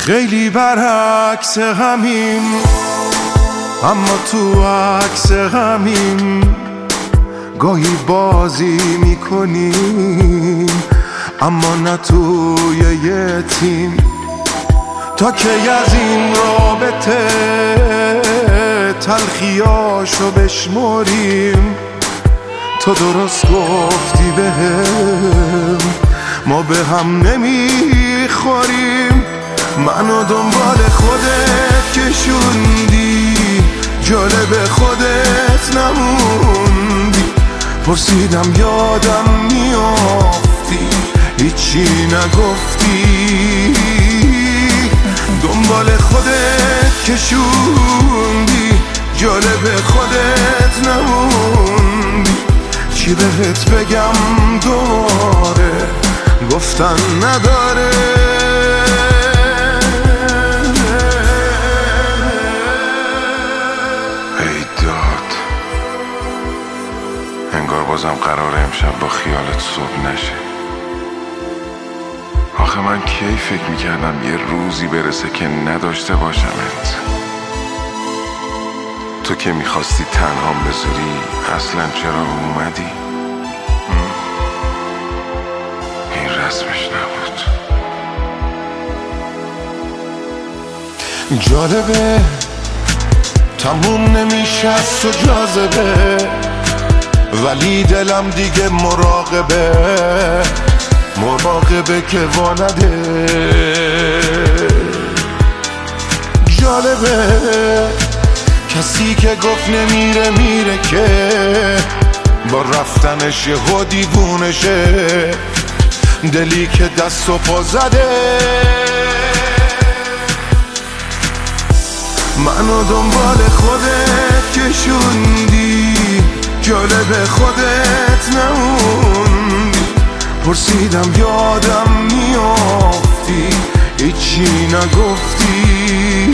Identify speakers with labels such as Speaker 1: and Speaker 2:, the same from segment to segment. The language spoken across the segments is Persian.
Speaker 1: خیلی برعکس همیم، اما تو عکس همیم. گاهی بازی میکنیم اما نه توی یه تیم. تا کی از این رابطه تلخیاشو بشمریم؟ تو درست گفتی بهم ما به هم نمیخوریم. منو دنبال خودت کشوندی، جالب خودت نموندی. پرسیدم یادم میافتی، هیچی نگفتی. دنبال خودت کشوندی، جالب خودت نموندی. چی بهت بگم دوباره، گفتن نداره.
Speaker 2: ای داد، انگار بازم قراره امشب با خیالت صبح نشه. آخه من کی فکر میکردم یه روزی برسه که نداشته باشمت. تو که میخواستی تنهام بذاری، اصلا چرا اومدی؟ این رسمش نبود.
Speaker 1: جالبه تموم نمیشه از تو جاذبه، ولی دلم دیگه مراقبه که وانده. جالبه کسی که گفت نمیره میره، که با رفتنش یهو دیوونشه. دلی که دست و پا زده، منو دنبال خودت کشوندی، جالب خودت نموندی. پرسیدم یادم میافتی، هیچی نگفتی.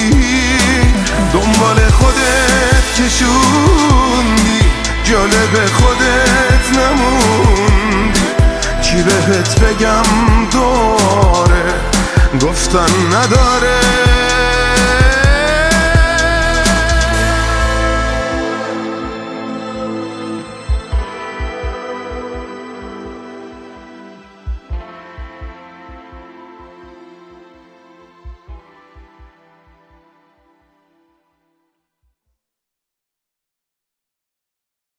Speaker 1: دنبال خودت کشوندی، جالب خودت نموندی. چی بهت بگم دوباره، گفتن نداره.